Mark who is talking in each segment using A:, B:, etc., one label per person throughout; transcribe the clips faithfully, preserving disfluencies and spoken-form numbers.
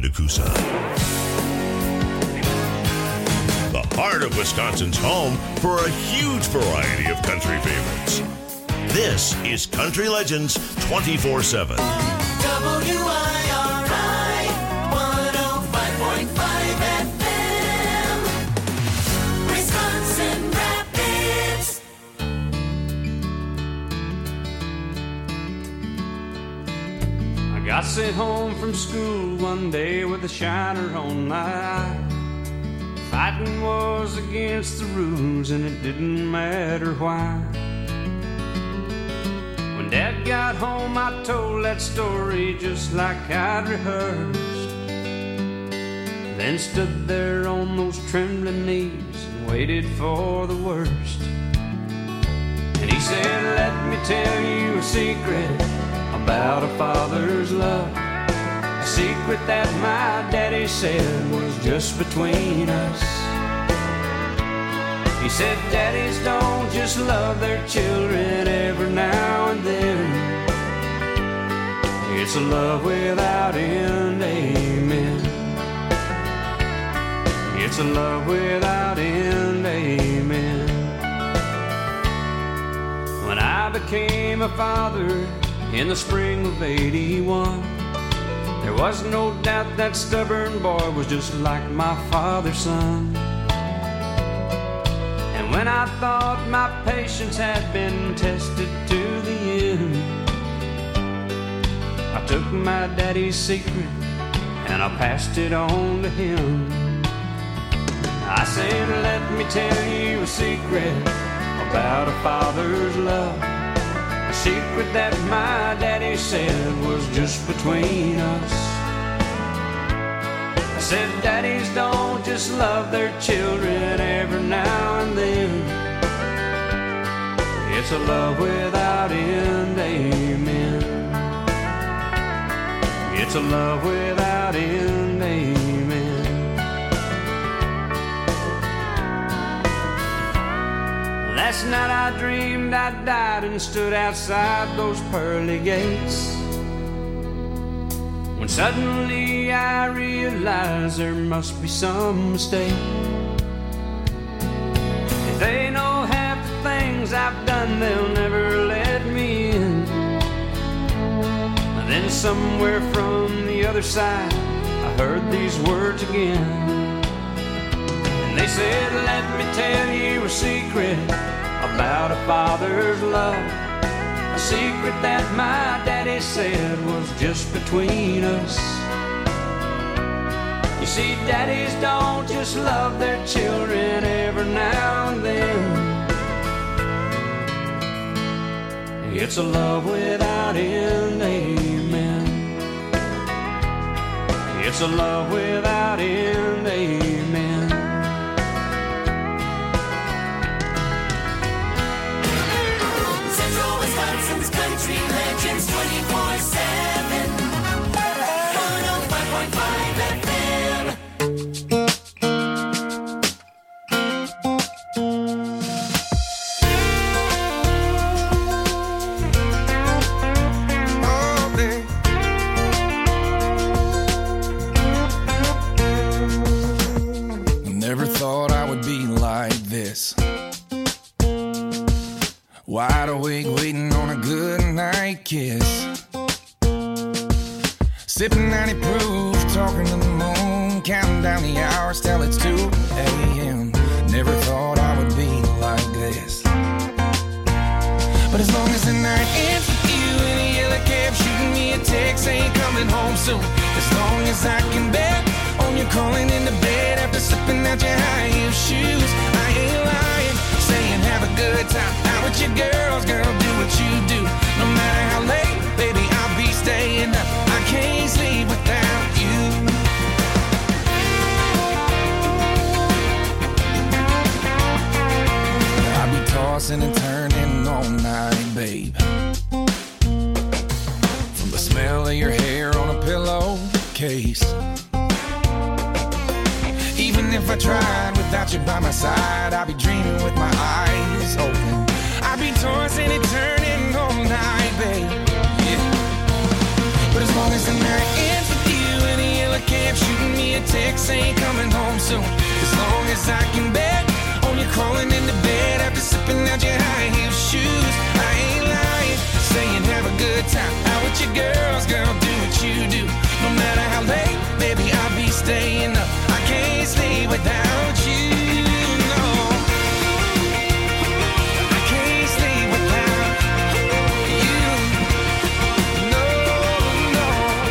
A: Coosa. The heart of Wisconsin's home for a huge variety of country favorites. This is Country Legends twenty-four seven.
B: W I R I one oh five point five F M, Wisconsin Rapids.
C: I got sent home from school one day with a shiner on my eye. Fighting was against the rules and it didn't matter why. When Dad got home I told that story just like I'd rehearsed. Then stood there on those trembling knees and waited for the worst. And he said, let me tell you a secret about a father's love. A secret that my daddy said was just between us. He said daddies don't just love their children every now and then. It's a love without end, amen. It's a love without end, amen. When I became a father in the spring of eighty-one, there was no doubt that stubborn boy was just like my father's son. And when I thought my patience had been tested to the end, I took my daddy's secret and I passed it on to him. I said, let me tell you a secret about a father's love. A secret that my daddy said was just between us. I said daddies don't just love their children every now and then. It's a love without end, amen. It's a love without end, amen. Last night I dreamed I died and stood outside those pearly gates, when suddenly I realized there must be some mistake. If they know half the things I've done, they'll never let me in. And then somewhere from the other side I heard these words again. And they said, let me tell you a secret about a father's love. A secret that my daddy said was just between us. You see, daddies don't just love their children every now and then. It's a love without end, amen. It's a love without end, amen.
B: Central Wisconsin's Country Legends twenty-four seven, one oh five point five F M.
D: Never thought I would be like this. Wide awake, waiting on a good night kiss. Sipping ninety proof, talking to the moon, counting down the hours till it's two a.m. Never thought I would be like this. But as long as the night ends with you in a yellow cab, shooting me a text saying coming home soon. As long as I can bet on you calling into bed after slipping out your high heel shoes, I ain't lying, saying have a good time out with your girls, girl, do what you do. No matter how late, baby, I'll be staying up. I can't sleep without you. I'll be tossing and turning all night, babe. From the smell of your hair on a pillowcase. Even if I tried without you by my side, I'd be dreaming with my eyes open. I'd be tossing and turning all night, babe. Yeah. But as long as the night ends with you in a yellow cab, me a text saying coming home soon. As long as I can bet on you crawling into bed after sipping out your high heel shoes. I ain't lying, saying have a good time out with your girls, girl, do what you do. No matter how late, baby, I'll be staying up. I can't sleep without you, no. I can't sleep without you, no, no.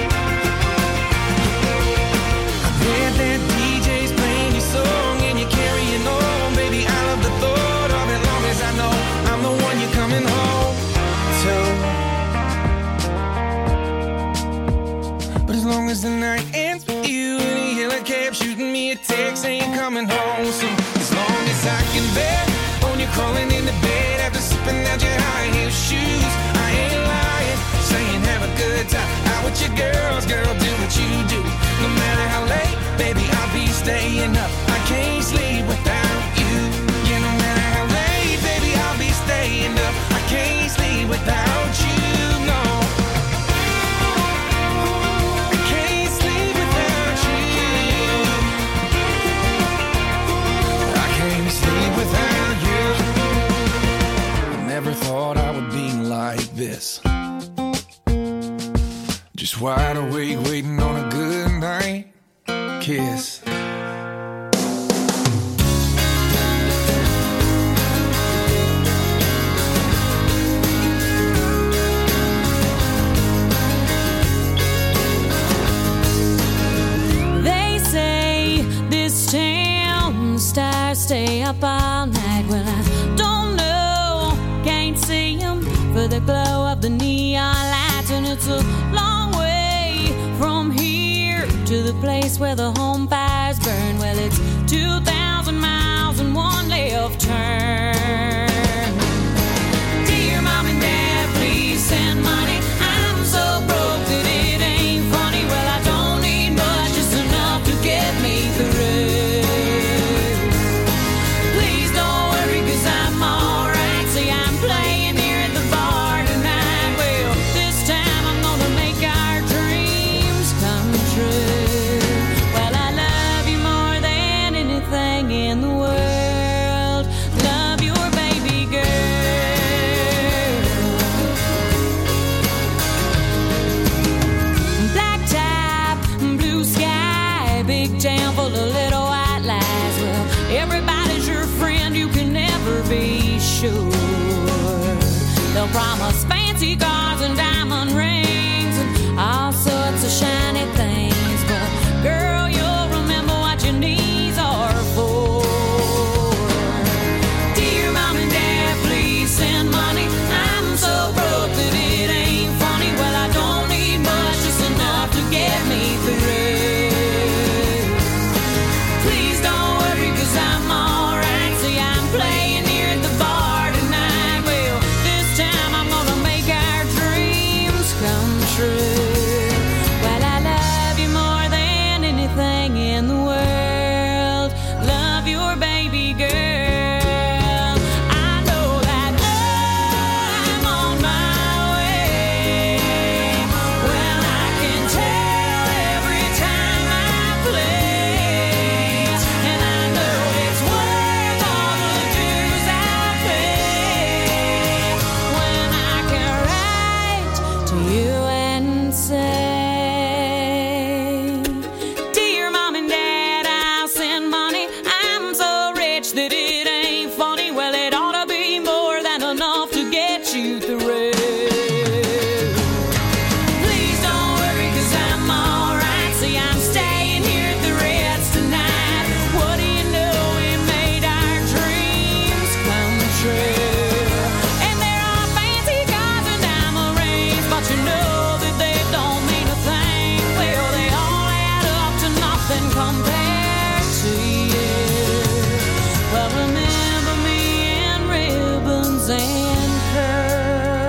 D: I bet that D J's playing your song and you're carrying on, baby. I love the thought of it, long as I know I'm the one you're coming home to. But as long as the night ends with you in a yellow cab, shooting me a text saying coming home soon. As long as I can bet on you crawling into bed after sipping out your high heel shoes. I ain't lying, saying have a good time out with your girls, girl, do what you do. No matter how late, baby, I'll be staying up. I can't sleep without you. Yeah, no matter how late, baby, I'll be staying up. I can't sleep without you, no. I can't sleep without you. I can't sleep without you. I never thought I would be like this. Just wide awake, waiting on a good night kiss.
E: They say this town stars stay up all night. Well, I don't know, can't see them for the glow of the neon lights. And it's a long way from here to the place where the home fires burn. Well, it's two thousand miles and one left turn. Dear mom and dad, please send money. I'm so broke that it ain't funny. Well, I don't need much, just enough to get me through. Please don't worry, cause I'm alright. See, I'm playing here at the bar tonight. Well, this time I'm gonna make our dreams come true. Well, I love you more than anything in the world. Love your baby girl. Black top, blue sky, big town full of little white lies. Well, everybody's your friend, you can never be sure. They'll promise fancy cars and diamond rings and all sorts of shiny things. But girl, you'll remember what your knees are for. Dear mom and dad, please send money. I'm so broke that it ain't funny. Well, I don't need much, just enough to get me through. Please don't worry, cause I'm alright. See, I'm playing here at the bar tonight. Well, this time I'm gonna make our dreams come true. Well, I love you more than anything in the world. Love your baby girl. I know that I'm on my way. Well, I can tell every time I play. And I know it's worth all the dues I pay. When I can write to you and say, dear mom and dad, I'll send money. I'm so rich that it ain't funny. Well, it ought to be more than enough to get you through. Please don't worry, cause I'm alright. See, I'm staying here at the Ritz tonight. What do you know, we made our dreams come true. And there are fancy cars and diamond rings, but you know that they don't mean a thing. Well, they all add up to nothing compared to you. Well, remember me in ribbons and curls.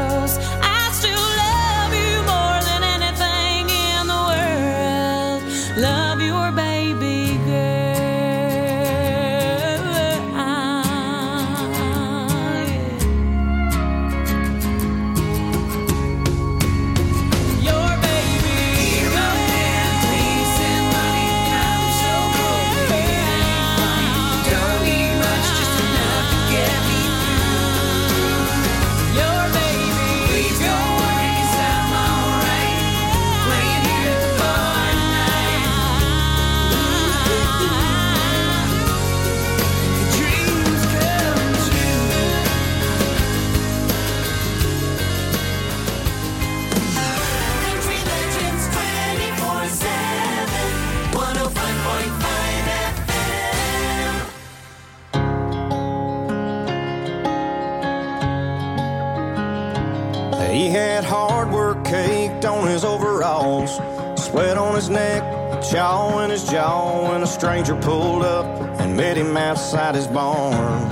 F: He had hard work caked on his overalls, sweat on his neck, chaw in his jaw, when a stranger pulled up and met him outside his barn.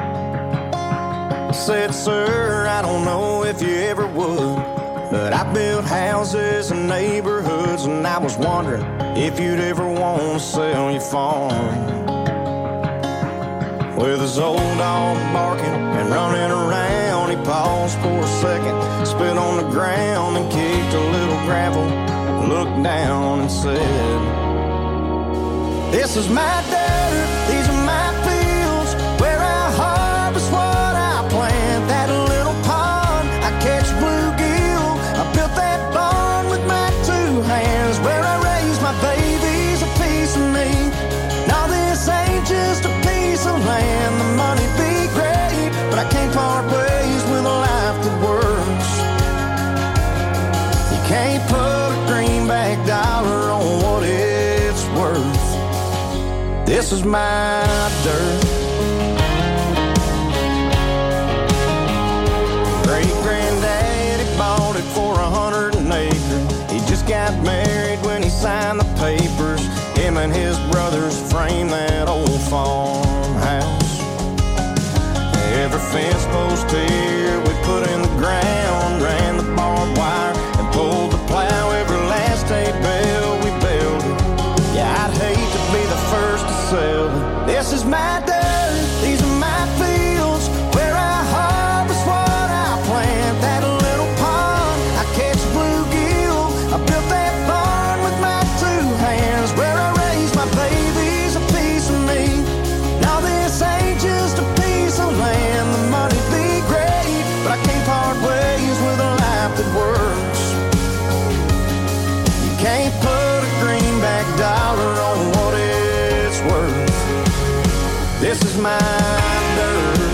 F: Said, sir, I don't know if you ever would, but I built houses and neighborhoods, and I was wondering if you'd ever want to sell your farm. With his old dog barking and running around, he paused for a second, spit on the ground and kicked a little gravel, looked down and said, this is my dirt, these are my fields, where I harvest what I plant. That little pond, I catch bluegill, I built that barn with my two hands, where I raise my babies, a piece of me. Now this ain't just a piece of land, the money be great, but I can't part ways with a life that works. You can't put a greenback dollar on what it's worth. This is my dirt. Great-granddaddy bought it for a hundred an acre. He just got married when he signed the papers. Him and his brothers framed that old farmhouse. Every fence post here we put in the ground, ran the barbed wire and pulled the plow. Every last hay bale we built it. Yeah, I'd hate to be the first to sell it. This is my dirt, these are my fields, where I harvest what I plant. That little pond, I catch bluegill, I built that barn with my two hands, where I raise my babies, a piece of me. Now this ain't just a piece of land, the money be great, but I can't part ways with a life that works. You can't put a greenback dollar on what it's worth. This is my dirt.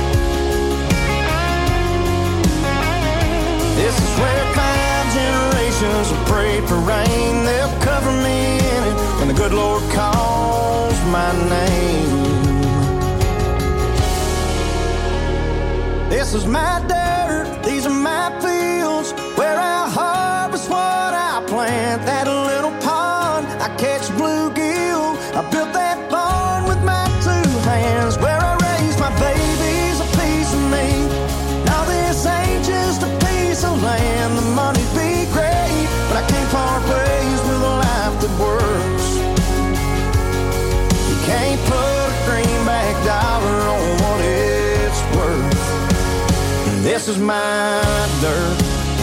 F: This is where five generations have prayed for rain. They'll cover me in it when the good Lord calls my name. This is my dirt, these are my fields, where I harvest what I plant. That little pond, I catch bluegill, I built that barn with my two hands, where I raise my babies, a piece of me. Now this ain't just a piece of land, the money be great, but I can't part ways with a life that works. You can't put a greenback dollar on what it's worth. This is my dirt.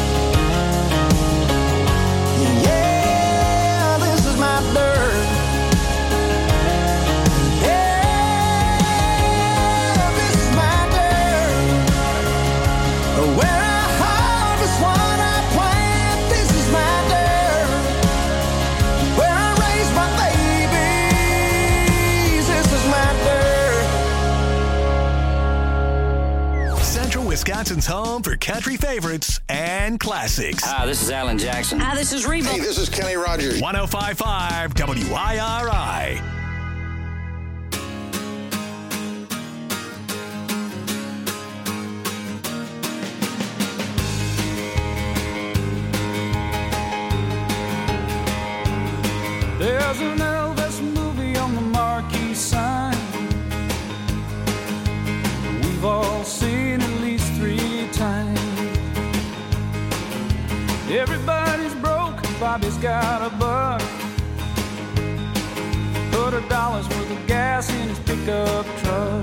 F: Yeah, this is my dirt. Yeah, this is my dirt. Where I harvest what I plant. This is my dirt. Where I raise my babies. This is my dirt.
G: Central Wisconsin's home for country favorites and classics.
H: Hi, this is Alan Jackson.
E: Hi, this is Reba.
I: Hey, this is Kenny Rogers.
G: one oh five point five W I R I.
C: There's an Elvis movie on the marquee sign. We've all seen at least three times. Everybody's broke, Bobby's got a buck. Put a dollar's worth of gas in his pickup truck.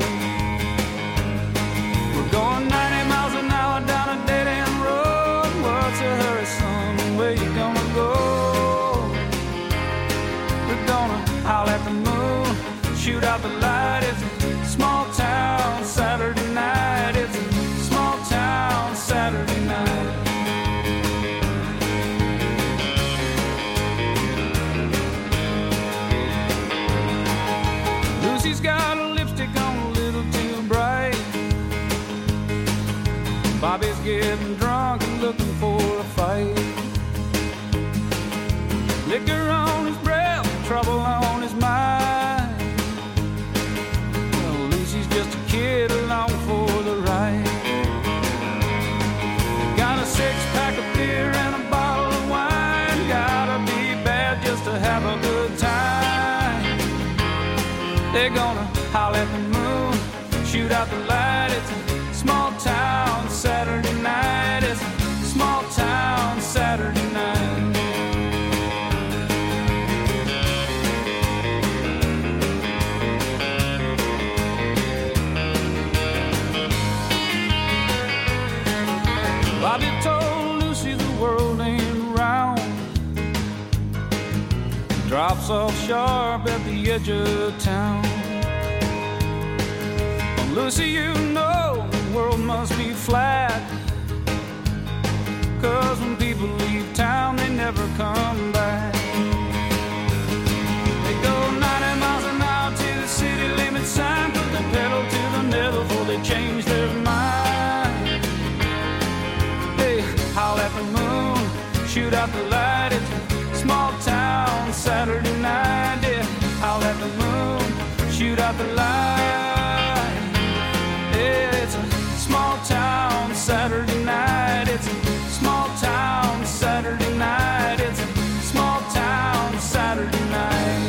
C: We're going ninety miles an hour down a dead-end road. What's a hurry, son? Where you gonna go? We're gonna howl at the moon, shoot out the light. It's a small town Saturday night. It's a small town Saturday night. Lucy's got a lipstick on a little too bright. Bobby's getting drunk and looking for a fight. Liquor on his breath, trouble on his mind. Well, Lucy's just a kid along for the ride. Got a six-pack of beer and a bottle of wine. Gotta be bad just to have a good time. They're gonna holler at the moon, shoot out the light. It's a small town Saturday night. It's a small town Saturday night. Bobby told Lucy the world ain't round. Drops off sharp at the edge of town. Well, Lucy, you know the world must be flat. Cause when people leave town, they never come back. They go ninety miles an hour to the city limit sign. Put the pedal to the metal before they change their mind. Hey, howl at the moon, shoot out the light. It's a small town Saturday night. Yeah, howl at the moon, shoot out the light. Yeah, it's a small town Saturday night. It's a small town Saturday night. It's a small town Saturday night.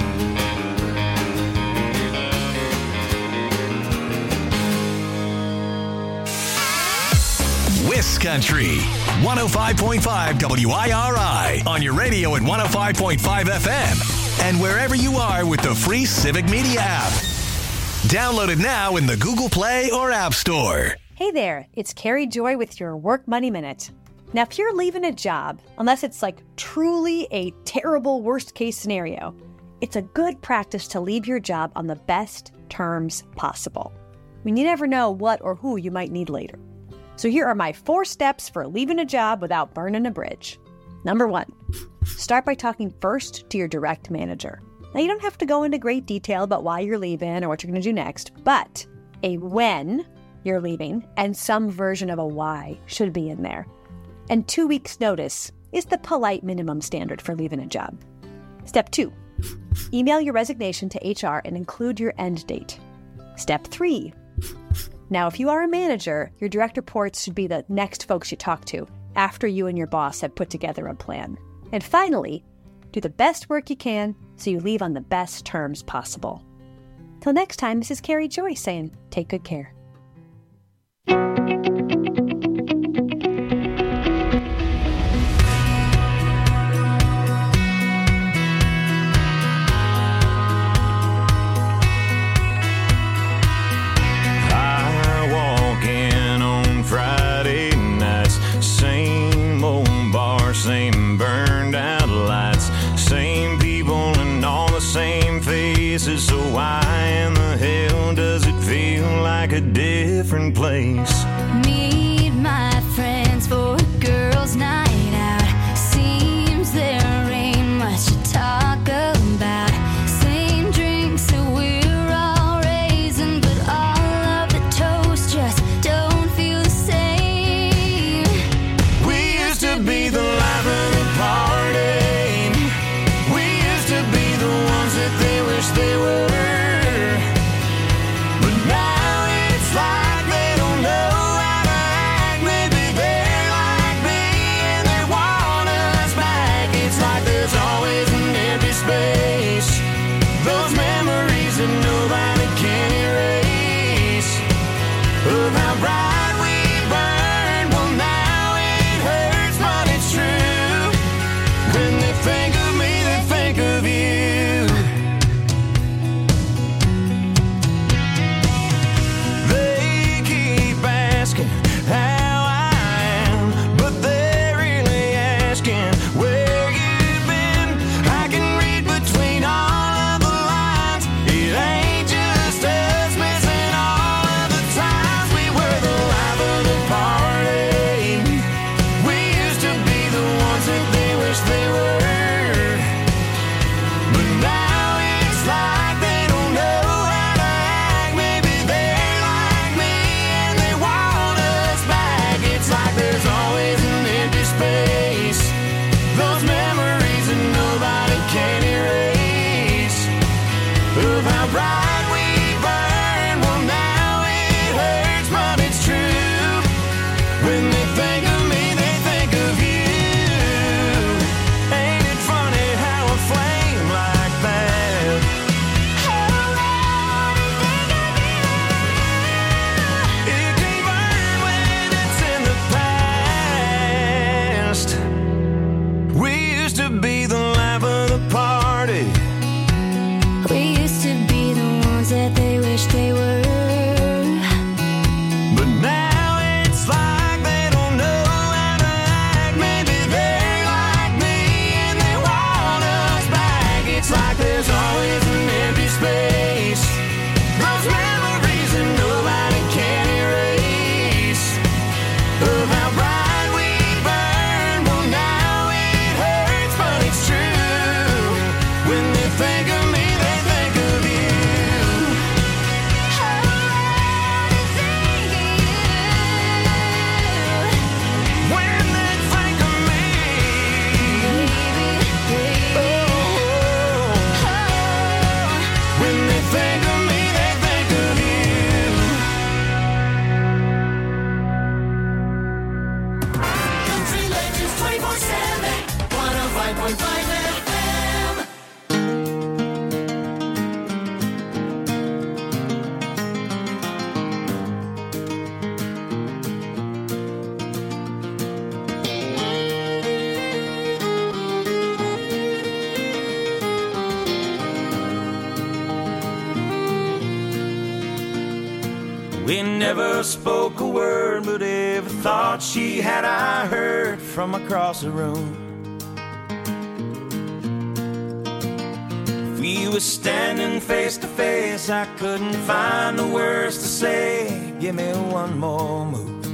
G: Wiss Country, one oh five point five W I R I, on your radio at one oh five point five F M, and wherever you are with the free Civic Media app. Download it now in the Google Play or App Store.
H: Hey there, it's Carrie Joy with your Work Money Minute. Now, if you're leaving a job, unless it's like truly a terrible worst case scenario, it's a good practice to leave your job on the best terms possible. I mean, you never know what or who you might need later. So here are my four steps for leaving a job without burning a bridge. Number one, start by talking first to your direct manager. Now, you don't have to go into great detail about why you're leaving or what you're going to do next, but a when you're leaving and some version of a why should be in there. And two weeks' notice is the polite minimum standard for leaving a job. Step two, email your resignation to H R and include your end date. Step three, now, if you are a manager, your direct reports should be the next folks you talk to after you and your boss have put together a plan. And finally, do the best work you can so you leave on the best terms possible. Till next time, this is Carrie Joy saying, take good care.
F: Same burned out lights, same people and all the same faces. So why in the hell does it feel like a day?
B: five point five F M.
I: We never spoke a word, but every thought she had I heard from across the room. If we were standing face to face, I couldn't find the words to say. Give me one more move.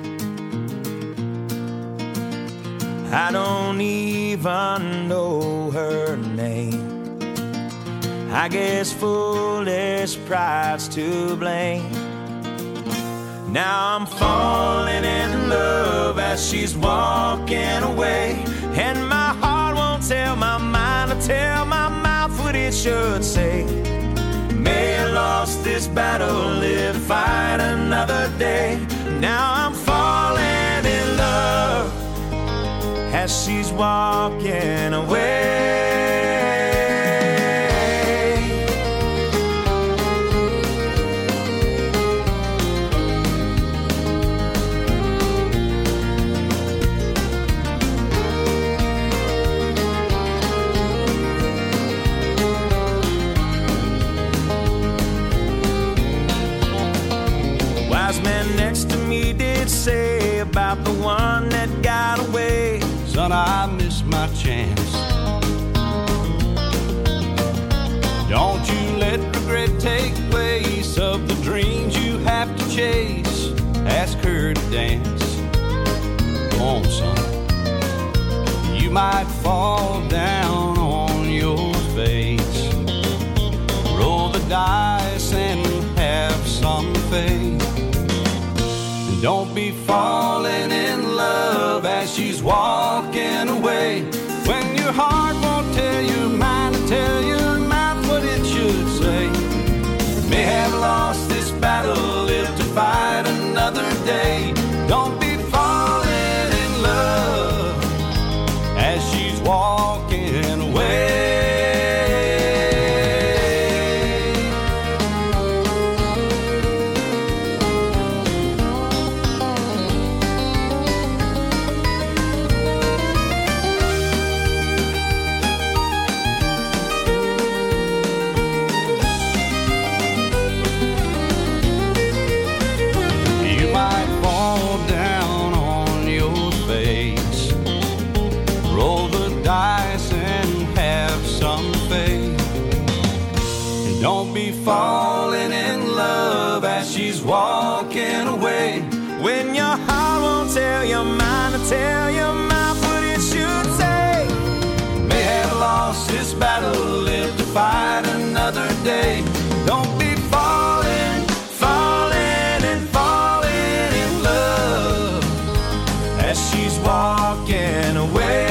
I: I don't even know her name. I guess foolish pride's to blame. Now I'm falling in love as she's walking away, and my heart won't tell my mind to tell my mouth what it should say. May I lost this battle, live to fight another day. Now I'm falling in love as she's walking away. Next to me did say about the one that got away, son, I missed my chance. Don't you let regret take place of the dreams you have to chase. Ask her to dance. Come on, son. You might fall down on your face. Roll the dice and have some faith. Don't be falling in love as she's walking away, when your heart won't tell your mind to tell your mouth what it should say. May have lost this battle, live to fight another day. Don't be falling in love as she's walking away. Don't be falling in love as she's walking away, when your heart won't tell your mind to tell your mouth what it should say. May have lost this battle, live to fight another day. Don't be falling, falling and falling in love as she's walking away.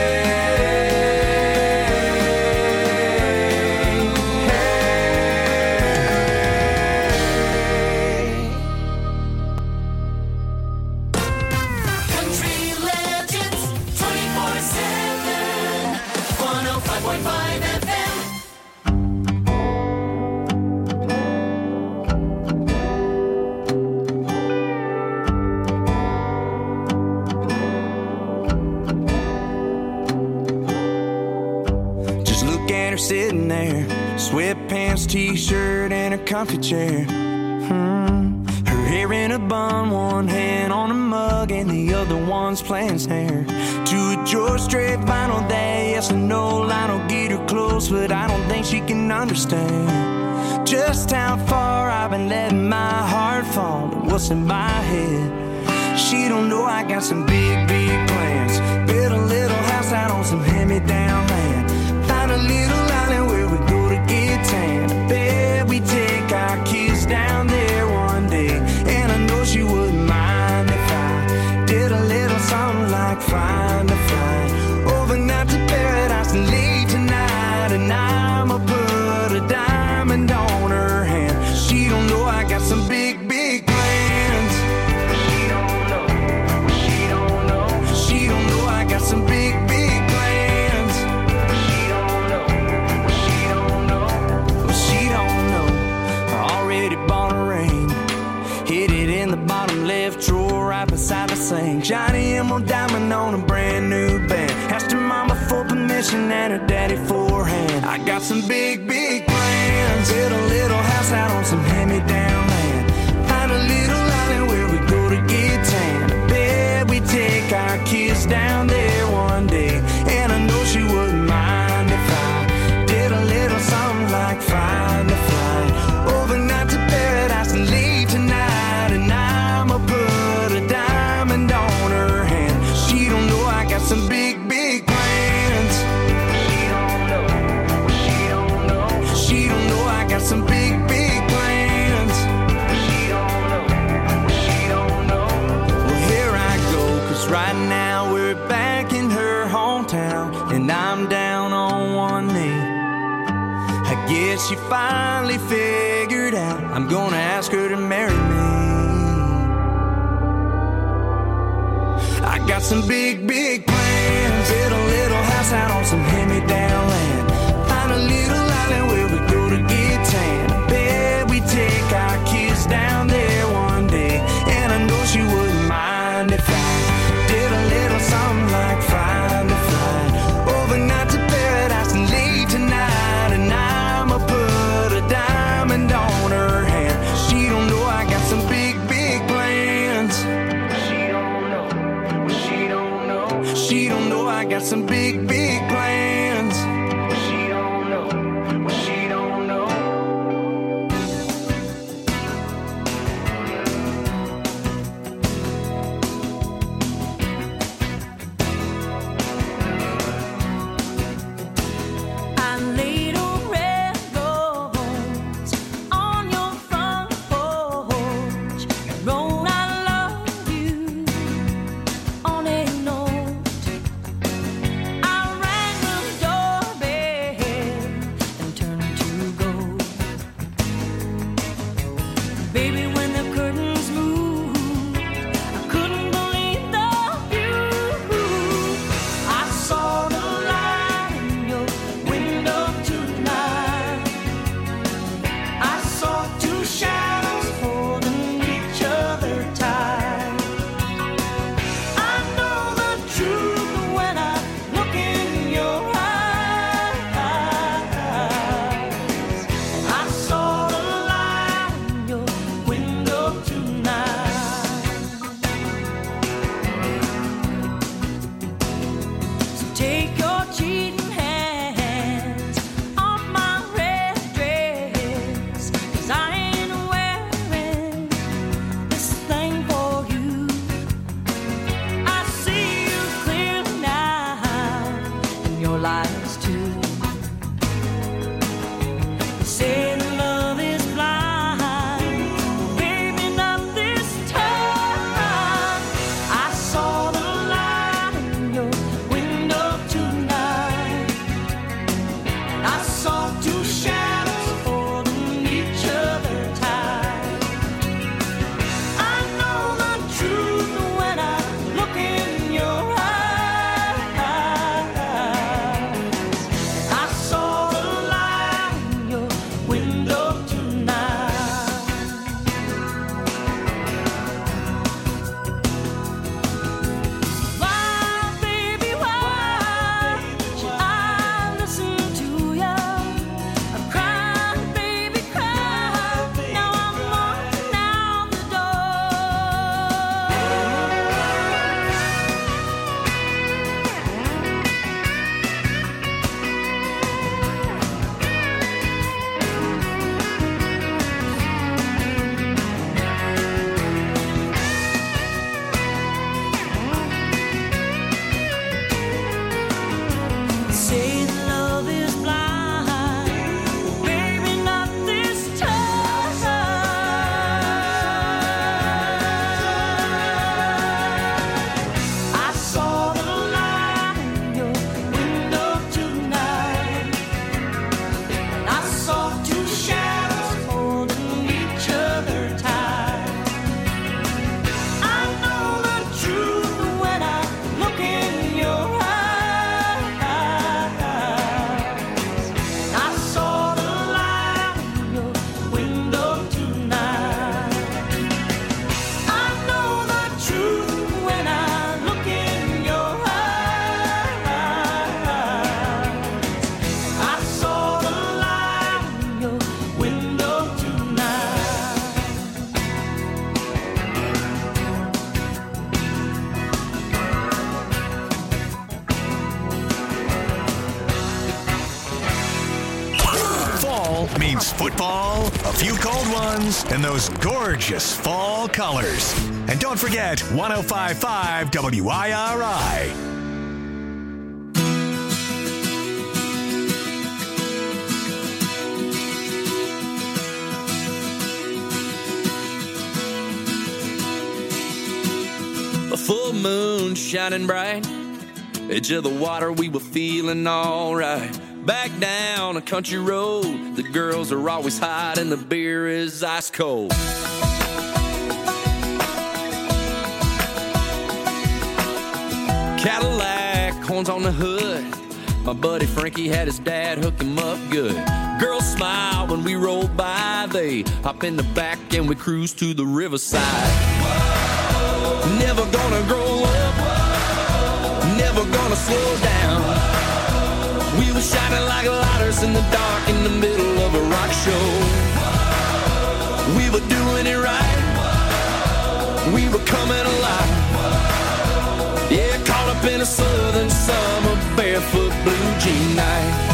I: Sitting there, sweatpants, t-shirt, and a comfy chair. Hmm. Her hair in a bun, one hand on a mug, and the other one's playing snare. To a George Strait vinyl day, yes or no, Lionel get her close, but I don't think she can understand just how far I've been letting my heart fall and what's in my head. She don't know I got some big, big plans. Build a little house out on some hand-me-down land. Find a little island where we go to get tan. I bet we take our kids down there one day. And I know she wouldn't mind if I did a little something like find a flight overnight to paradise and leave tonight. And I'ma put a diamond on her hand. She don't know I got some big, big plans. She don't know, she don't know, she ring, shiny emerald diamond on a brand new band. Asked her mama for permission and her daddy for a hand. I got some big, big plans. Build a little house out on some hand-me-down land. Find a little island where we go to get tan. I bet we take our kids down there one day. And I know she wouldn't mind if I did a little something like find a flight overnight to paradise and leave tonight. And I'ma put a diamond on her hand. She don't know I got some big, big plans. She don't know. She don't know. She don't know I got some big, big plans. She don't know. She don't know. Well, here I go, cause right now we're back in her hometown, and I'm down on one knee. I guess she finally figured out I'm gonna ask her to marry me. I got some big, big plans. Build a little house out on some hand-me-down land. Find a little island where we go to get tan. I bet we take our kids down there one day. And I know she wouldn't mind if I did a little something like find a flight overnight to paradise and leave tonight. And I'ma put a diamond on her hand. She don't know I got some big, big plans. She don't know. She don't know. She don't know I got some big, big plans. She don't know. She don't know.
E: I laid a red rose on your front porch and wrote I love you on a note. I rang the
G: football, a few cold ones, and those gorgeous fall colors. And don't forget one oh five point five W I R I.
J: A full moon shining bright, edge of the water, we were feeling alright. Back down a country road, the girls are always hot and the beer is ice cold. Cadillac, horns on the hood, my buddy Frankie had his dad hook him up good. Girls smile when we roll by, they hop in the back and we cruise to the riverside. Whoa. Never gonna grow up, whoa. Never gonna slow down. We were shining like lighters in the dark in the middle of a rock show. Whoa. We were doing it right, whoa. We were coming alive. Whoa. Yeah, caught up in a southern summer barefoot blue jean night.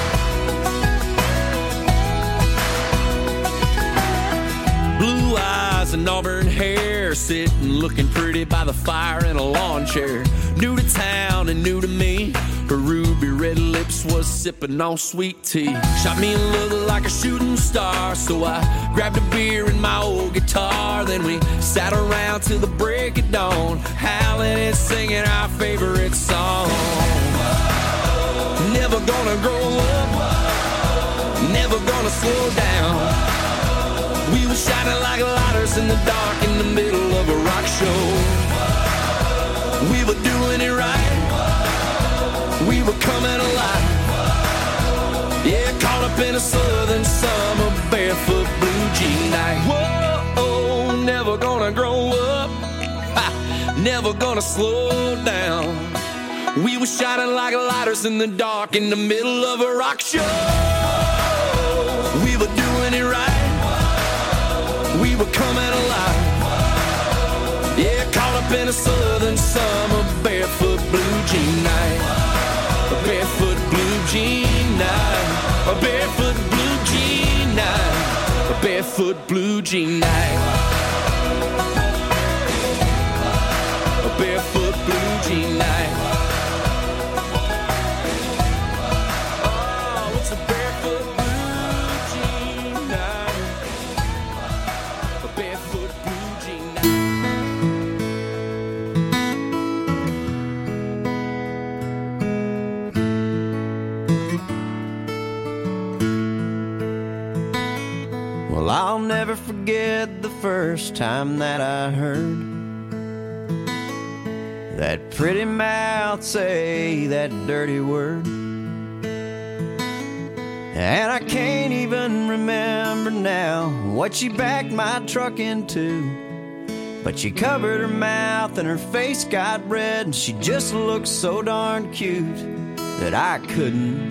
J: Blue eyes and auburn hair, sitting looking pretty by the fire in a lawn chair. New to town and new to me, her ruby red lips was sipping on sweet tea. Shot me a look like a shooting star, so I grabbed a beer and my old guitar. Then we sat around till the break of dawn, howling and singing our favorite song. Whoa. Never gonna grow up, whoa. Never gonna slow down. We were shining like lighters in the dark in the middle of a rock show. Whoa. We were doing it right, whoa. We were coming alive. Whoa. Yeah, caught up in a southern summer barefoot blue jean night. Whoa, never gonna grow up, ha, never gonna slow down. We were shining like lighters in the dark in the middle of a rock show. Whoa. We were doing it right, we were coming alive. Whoa. Yeah, caught up in a southern summer barefoot blue jean night. Whoa. A barefoot blue jean night. A barefoot blue jean night. A barefoot blue jean night. Whoa. A barefoot blue jean night. Oh, it's a barefoot blue jean night. Barefoot blue jean night.
F: Well, I'll never forget the first time that I heard that pretty mouth say that dirty word. And I can't even remember now what she backed my truck into, but she covered her mouth and her face got red, and she just looked so darn cute that I couldn't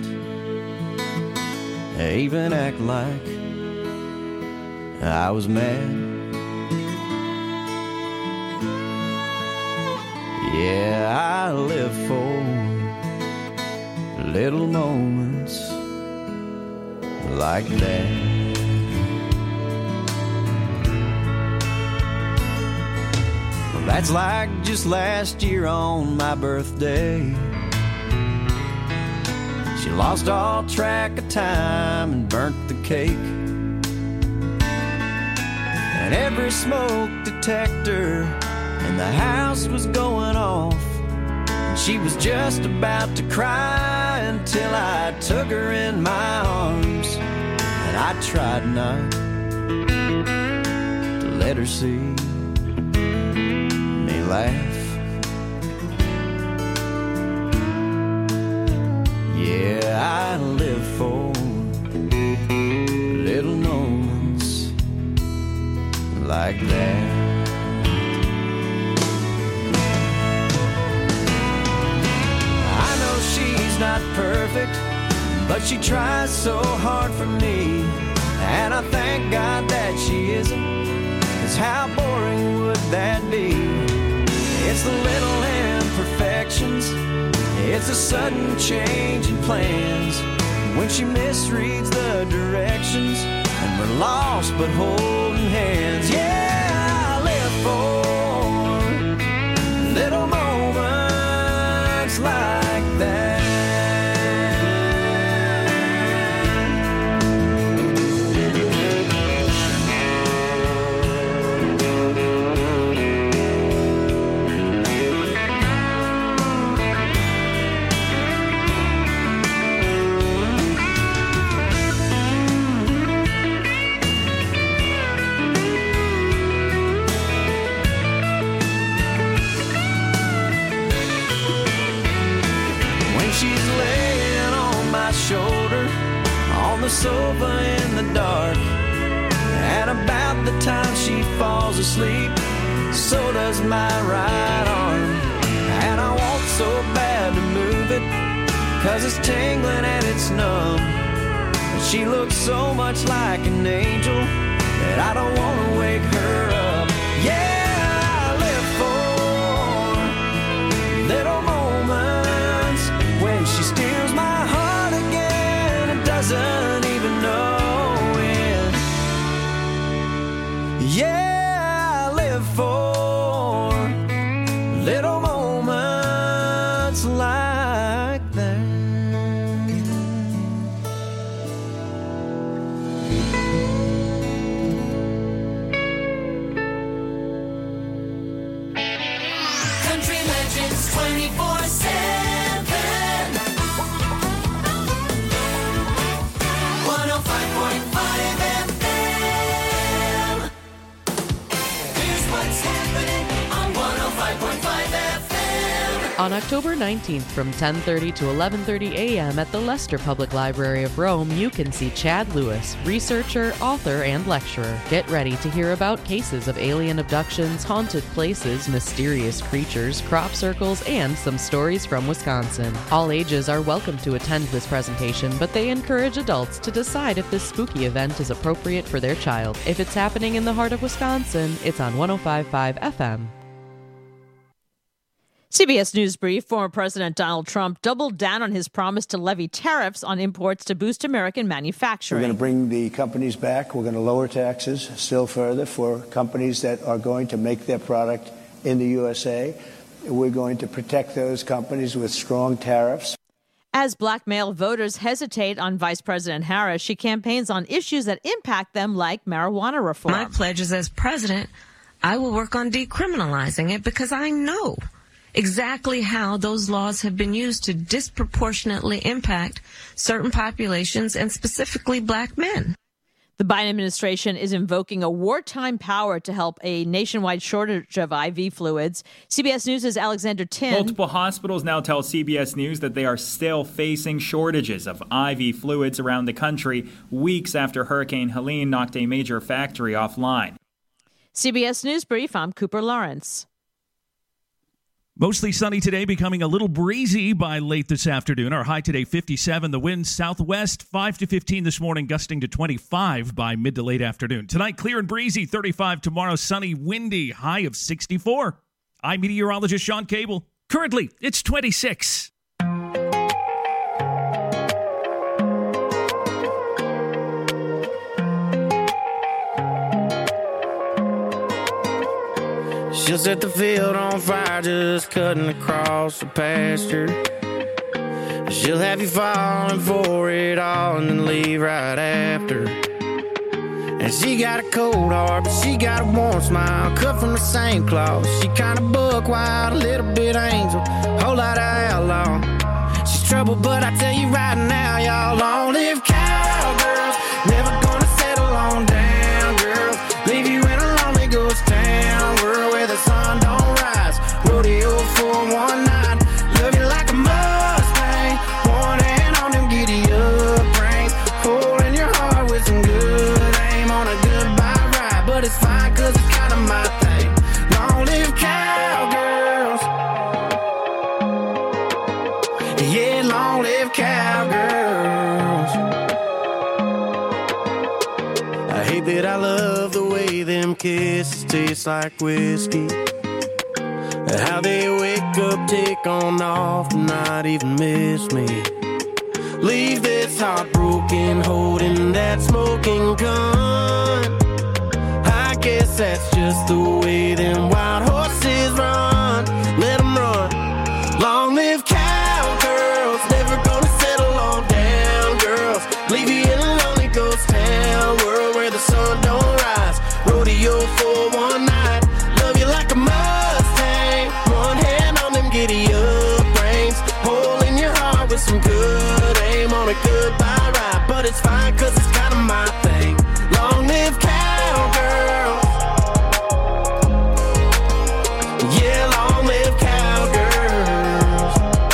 F: even act like I was mad. Yeah, I live for little moments like that. Well, that's like just last year on my birthday. She lost all track of time and burnt the cake, and every smoke detector in the house was going off, and she was just about to cry until I took her in my arms, and I tried not to let her see me laugh. Yeah, I live for little moments like that. She's not perfect, but she tries so hard for me, and I thank God that she isn't, 'cause how boring would that be? It's the little imperfections, it's a sudden change in plans, when she misreads the directions,
I: and we're lost but holding hands. Yeah, I live for little moments like that. Shoulder on the sofa in the dark, and about the time she falls asleep, so does my right arm. And I want so bad to move it, cause it's tingling and it's numb. But she looks so much like an angel that I don't want to wake her up. Yeah, I live for little moments when she steals my heart, doesn't even know it. Yeah, I live for little moments like that.
B: Country Legends twenty-four seven.
K: On October nineteenth from ten thirty to eleven thirty a.m. at the Leicester Public Library of Rome, you can see Chad Lewis, researcher, author, and lecturer. Get ready to hear about cases of alien abductions, haunted places, mysterious creatures, crop circles, and some stories from Wisconsin. All ages are welcome to attend this presentation, but they encourage adults to decide if this spooky event is appropriate for their child. If it's happening in the heart of Wisconsin, it's on one oh five point five F M.
L: C B S News Brief, former President Donald Trump doubled down on his promise to levy tariffs on imports to boost American manufacturing.
M: We're going to bring the companies back. We're going to lower taxes still further for companies that are going to make their product in the U S A. We're going to protect those companies with strong tariffs.
L: As black male voters hesitate on Vice President Harris, she campaigns on issues that impact them, like marijuana reform.
N: My pledge is, as president, I will work on decriminalizing it because I know exactly how those laws have been used to disproportionately impact certain populations and specifically black men.
L: The Biden administration is invoking a wartime power to help a nationwide shortage of I V fluids. C B S News' Alexander Tin.
O: Multiple hospitals now tell C B S News that they are still facing shortages of I V fluids around the country weeks after Hurricane Helene knocked a major factory offline.
L: C B S News Brief, I'm Cooper Lawrence.
P: Mostly sunny today, becoming a little breezy by late this afternoon. Our high today, fifty-seven. The wind southwest, five to fifteen this morning, gusting to twenty-five by mid to late afternoon. Tonight, clear and breezy, thirty-five. Tomorrow, sunny, windy, high of sixty-four. I'm meteorologist Sean Cable. Currently, it's twenty-six.
F: She'll set the field on fire just cutting across the pasture. She'll have you falling for it all and then leave right after. And she got a cold heart, but she got a warm smile, cut from the same cloth. She kinda buck wild, a little bit angel, whole lot of outlaw. She's trouble, but I tell you right now, y'all, long live cowgirls. Never gonna settle on down, girls. Leave you in a lonely ghost town, girl, where the sun don't rise. Rodeo for one night, love you like a Mustang. One hand on them giddy up reins, holding your heart with some good aim on a goodbye ride. But it's fine, cause it's kinda my thing. Long live cowgirls. Yeah, long live cowgirls. I hate that I love the way them kisses taste like whiskey. How they wake up, take on off, and not even miss me.
I: leave this heartbroken holding that smoking gun. I guess that's just the way them wild horses run. Let them run. Long live cowgirls, never gonna settle on down girls. Leave you in a lonely ghost town world where the sun don't rise. Rodeo for one night, love you like a Mustang. One hand on them giddy up reins, hole in your heart with some good aim on a goodbye ride. But it's fine cause it's kinda my thing. Long live cowgirls. Yeah, long live cowgirls.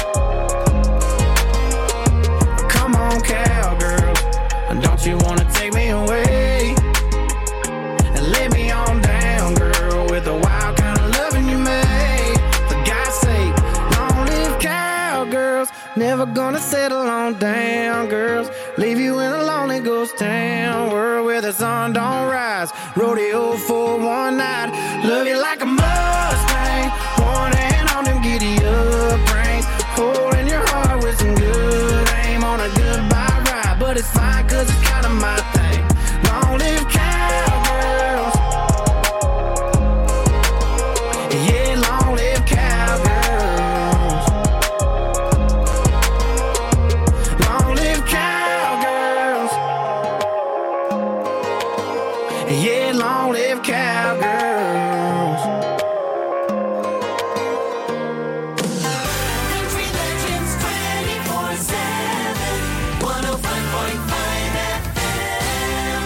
I: Come on, cowgirls, don't you wanna take me away and lay me on down, girl, with the wild kind of loving you made. For God's sake, long live cowgirls, never gonna settle on down, girls. Leave you in a lonely ghost town world where the sun don't rise. Rodeo for one night, love you like a Mustang. One hand on them giddy up reins, holding your heart with some good aim on a goodbye ride. But it's fine cause it's kinda my thing. Long live cowgirls. Yeah, long live cowgirls. Long live cowgirls. Yeah, long live cowgirls.
B: Country Legends twenty-four seven, one oh five point five F M.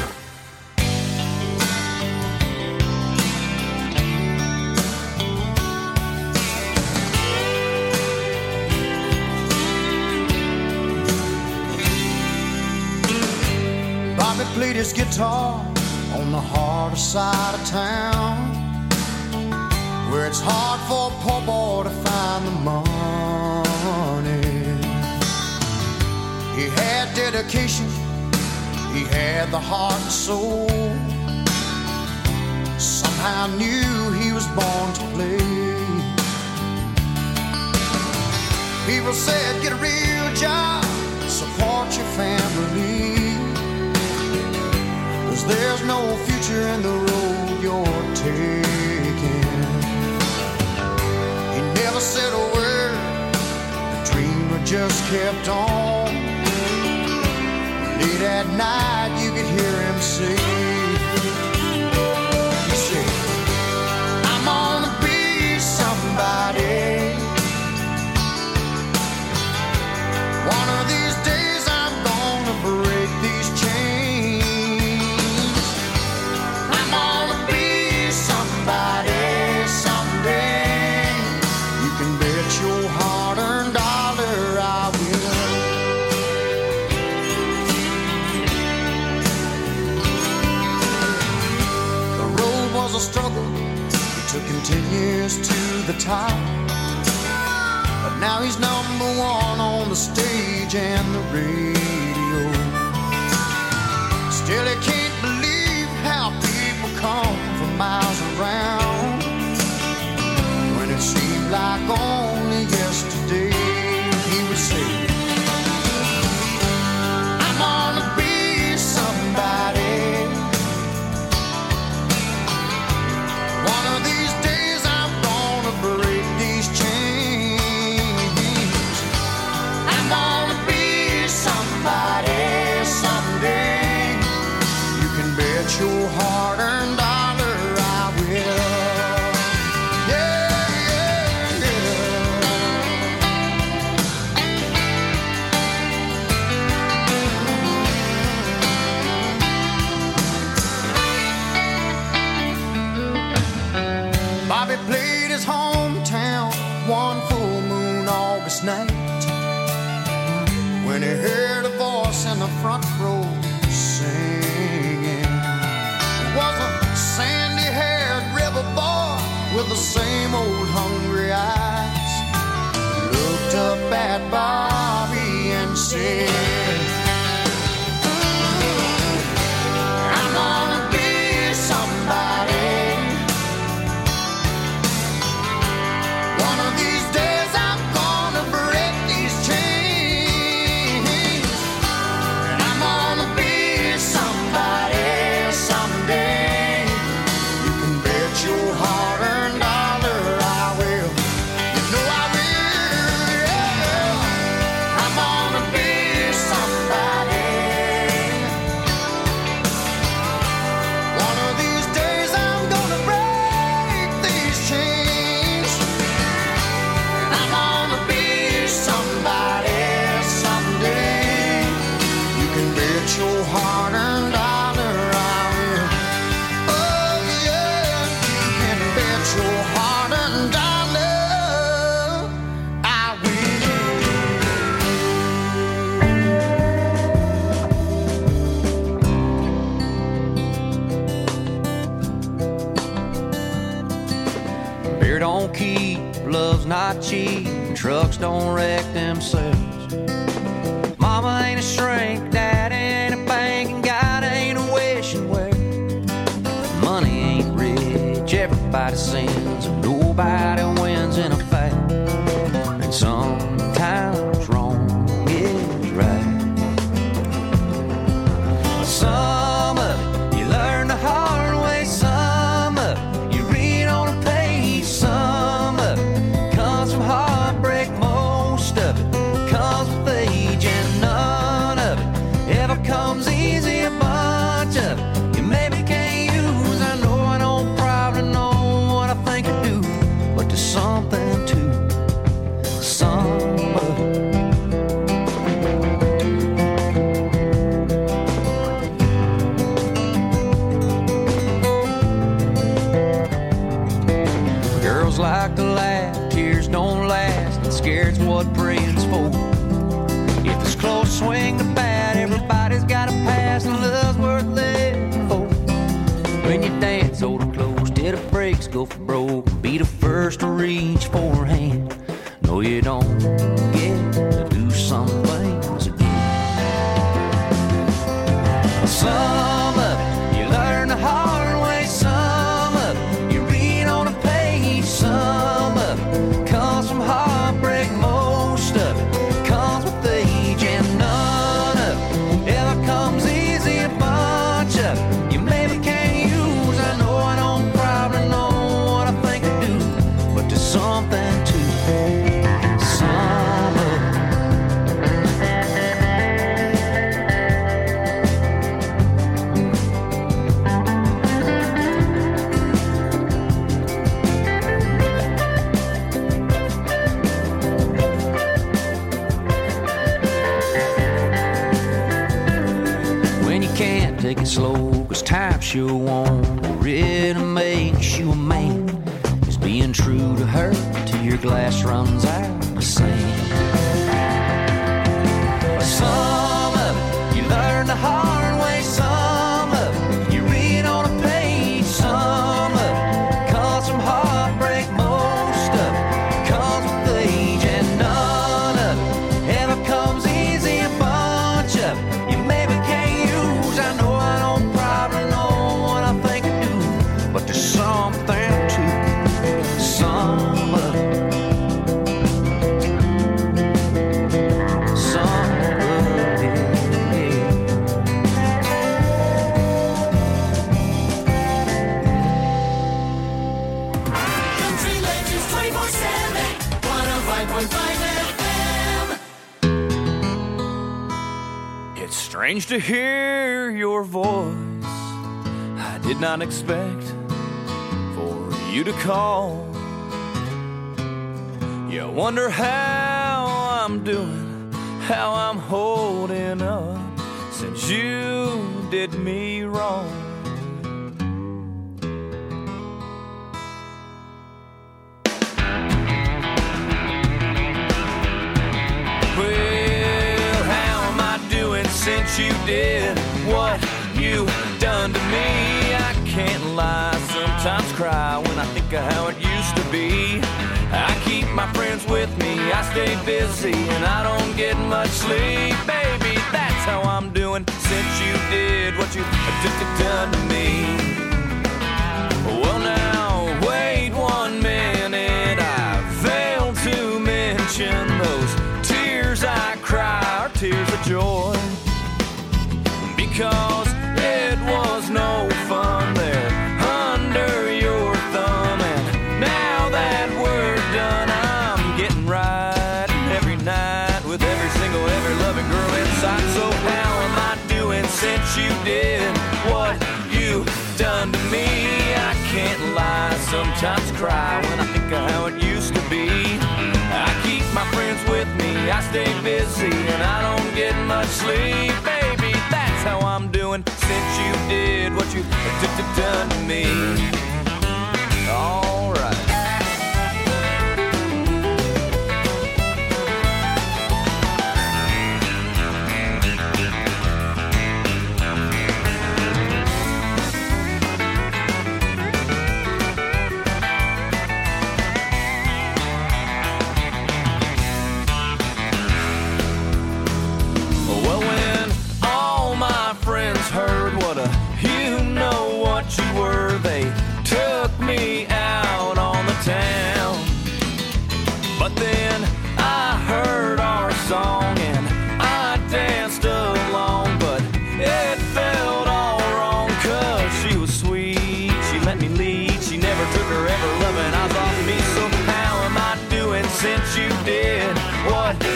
Q: Bobby played his guitar on the harder side of town, where it's hard for a poor boy to find the money. He had dedication, he had the heart and soul. Somehow knew he was born to play. People said, get a real job, support your family, 'cause there's no future in the road you're taking. He never said a word, the dreamer just kept on. Late at night you could hear him say, he said, I'm gonna be somebody. One of these days I'm gonna break these chains. I'm gonna be somebody someday. You can bet your hard-earned dollar I will. The road was a struggle, it took him ten years to the top. But now he's number one on the stage and the radio. Still he can't believe how people come from miles around, when it seemed like only yesterday he would say, I'm gonna be somebody. One of these days I'm gonna break these chains. I'm gonna be somebody someday. You can bet your hard-earned dollar I will. Yeah, yeah, yeah. Bobby played his hometown one full moon August night, when he heard a voice in the front row singing. It was a sandy-haired river boy with the same old hungry eyes. Looked up at Bobby and said, I'm gonna be somebody. One of these days I'm gonna break these chains.
R: love's not cheap, trucks don't wreck themselves. Mama ain't a shrink, Dad ain't a bank, and God ain't a wishing well. Money ain't rich, everybody sins, and nobody wins in a fight. And sometimes wrong is right. Some of it you learn the hard way, some of it you read on a page, some of it comes from heartbreak, most of it comes with age, and none of it ever comes easy. A bunch of it you maybe can't use. I know I don't probably know what I think I do, but there's something to some of it. Girls like to laugh, tears don't last, and scared's what praying's for. If it's close, swing the bat, everybody's got a pass, and love's worth living for. When you dance, hold it close till the brakes go for broke. Be the first to reach for her hand. No, you don't get to do some things again. Some of it you learn the hard way, some of it you read on a page, some of it comes from heartbreak, most of it comes with age, and none of it ever comes easy. A bunch of it you maybe can't use. I know I don't probably know what I think I do, but there's something to some of it. When you can't take it slow, cause time sure won't really makes you a man. Is being true to her till your glass runs out of sand. Some of it you learn the hard way, some of it you read on a page, some of it comes from heartbreak, most of it comes with age, and none of it ever comes easy. A bunch of it you maybe can't use. I know I don't probably know what I think I do, but there's something to some of it. Some of it.
B: Country Legends twenty-four seven, one oh five point five F M.
I: It's strange to hear your voice. I did not expect for you to call. You wonder how I'm doing, how I'm holding up since you did me wrong. Well, how am I doing since you did what you done to me? I can't lie, sometimes cry when I think of how it used to be. I keep my friends with me, I stay busy, and I don't get much sleep. Baby, that's how I'm doing since you did what you d- done to me. Well now, wait one minute, I failed to mention those tears I cry are tears of joy, because it was no fun there under your thumb, and now that we're done, I'm getting right every night with every single, every loving girl inside. So how am I doing since you did what you done to me? I can't lie, sometimes cry when I think of how it used to be. I keep my friends with me, I stay busy, and I don't get much sleep. Baby, that's how I'm doing since you did what you d- done to me. All right.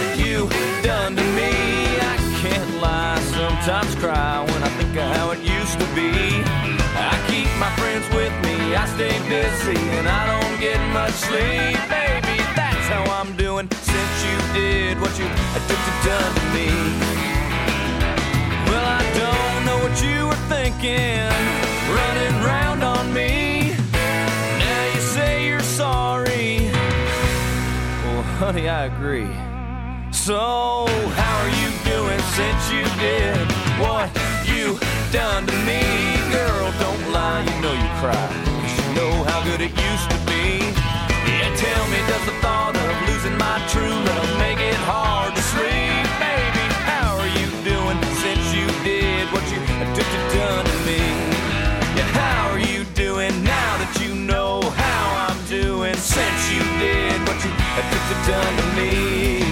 R: you done to me. I can't lie, sometimes cry when I think of how it used to be. I keep my friends with me, I stay busy, and I don't get much sleep. Baby, that's how I'm doing since you did what you done to me. Well, I don't know what you were thinking, running round on me. Now you say you're sorry. Well, honey, I agree. So, how are you doing since you did what you done to me? Girl, don't lie, you know you cry, 'cause you know how good it used to be. Yeah, tell me, does the thought of losing my true love make it hard to sleep? Baby, how are you doing since you did what you done to me? Yeah, how are you doing now that you know how I'm doing since you did what you done to me?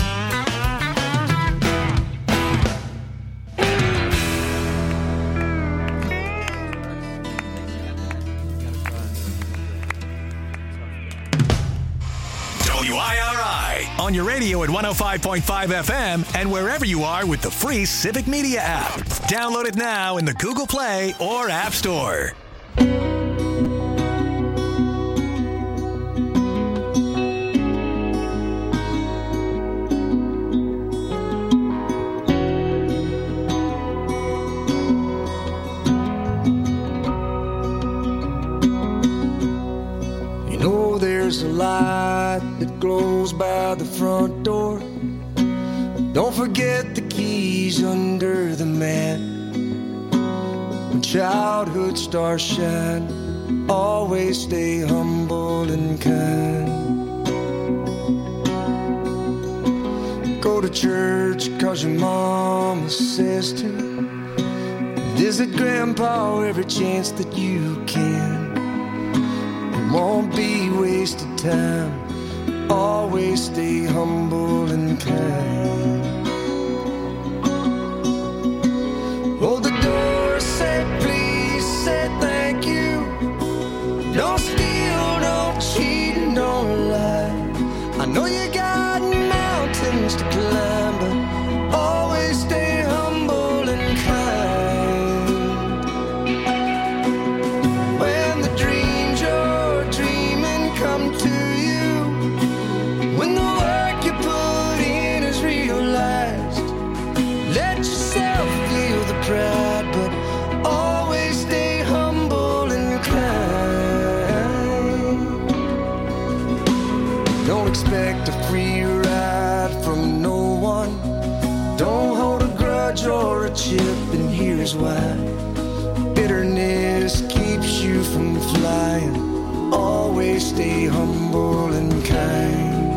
G: W I R I on your radio at one oh five point five F M and wherever you are with the free Civic Media app. Download it now in the Google Play or App Store.
D: You know there's a light that glows by the front door. Don't forget the keys under the mat. When childhood stars shine, always stay humble and kind. Go to church 'cause your mama says to. Visit grandpa every chance that you can. It won't be wasted time. Always stay humble and kind. Hold the door, say please, say thank you. Don't steal, don't cheat, and don't lie. I know you got mountains to climb, but always stay humble and kind. When the dreams you're dreaming come to you, when the work you put in is realized, let yourself feel the pride, but always stay humble and kind. Don't expect a free ride from no one. Don't hold a grudge or a chip, and here's why. Bitterness keeps you from flying. Always stay humble and kind.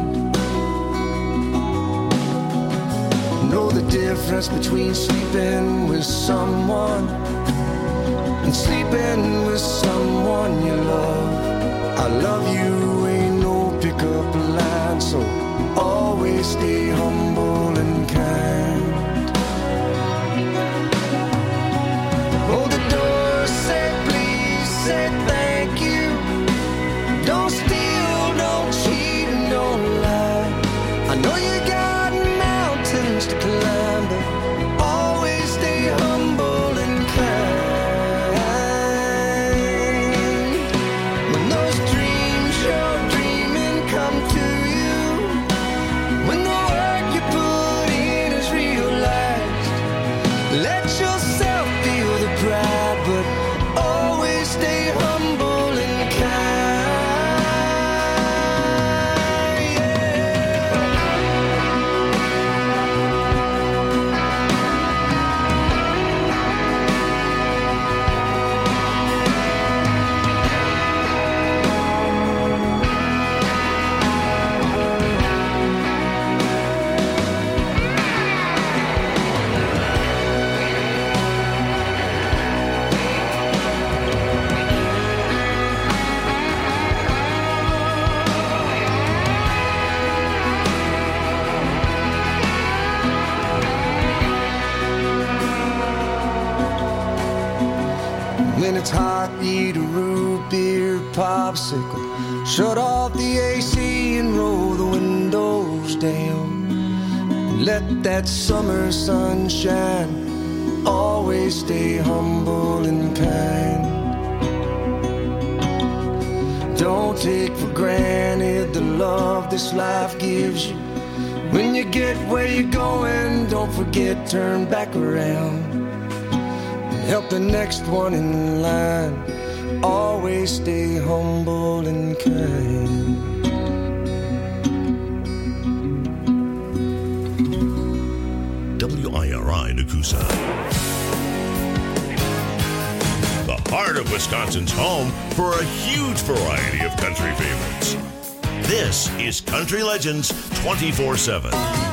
D: Know the difference between sleeping with someone and sleeping with someone you love. I love you ain't no pickup line, so always stay humble and kind. Hold the door, say please, say thank you. Don't steal, don't cheat, and don't lie. I know you got mountains to climb, but always stay humble and kind. When those dreams you're dreaming come to you, when the work you put in is realized, let yourself feel the pride, but always stay humble and kind. When it's hot, eat a root beer popsicle. Shut off the A C and roll the windows down.
I: Let that summer sun shine. Always stay humble and kind. Don't take for granted the love this life gives you. When you get where you're going, don't forget, turn back around and help the next one in line. Always stay humble and kind.
A: W I R I Nakusa. The heart of Wisconsin's home for a huge variety of country favorites. This is Country Legends twenty-four seven.